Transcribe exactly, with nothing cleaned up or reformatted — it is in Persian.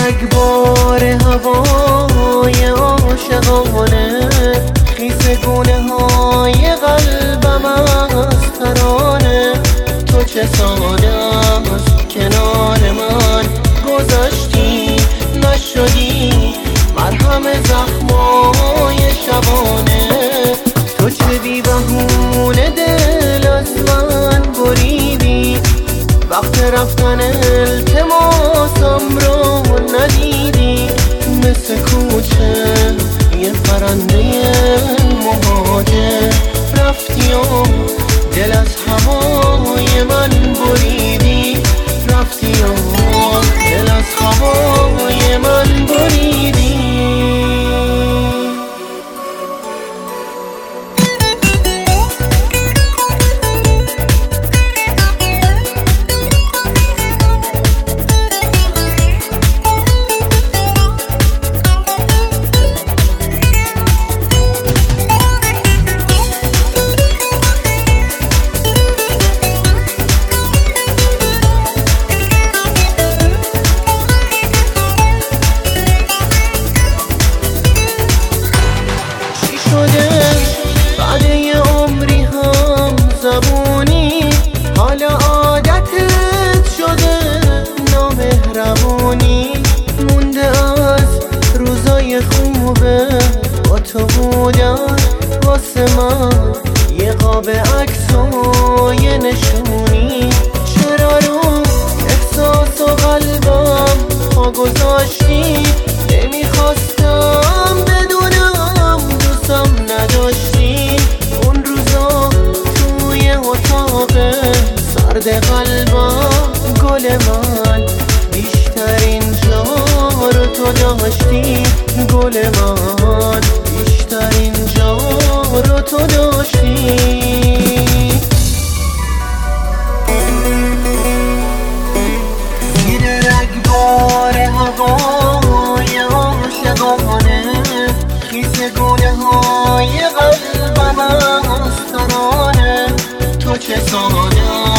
رگبار هوای عاشقانه، خیس گونه های قلبم از ترانه. تو چه ساده است کنار من گذشتی، نشدی مرهم زخمای شبانه. تو چه بی بهونه دل از من بریدی، وقت رفتن التماسم رو ندیدی. مثل کوچه یه پرنده مهاجر رفتی و دل از هوای من بریدی. رفتی و دل از هوای من بریدی. بعد یه عمری هم زبونی، حالا عادتت شده نامهربونی. مونده از روزای خوبه با تو بودن، واسه من یه قاب عکس و یه نشونی. چرا رو احساس و قلبم پا گذاشتی؟ نمیخواستم بدونم دوستم نداشتی. اون روزا توی اتاق سرد قلبم گل من بیشترین جا رو تو داشتی. گل من بیشترین جا رو تو داشتی. زیر رگبار هوای عاشقانه، خیس گونه های قلبم از ترانه. تو چه ساده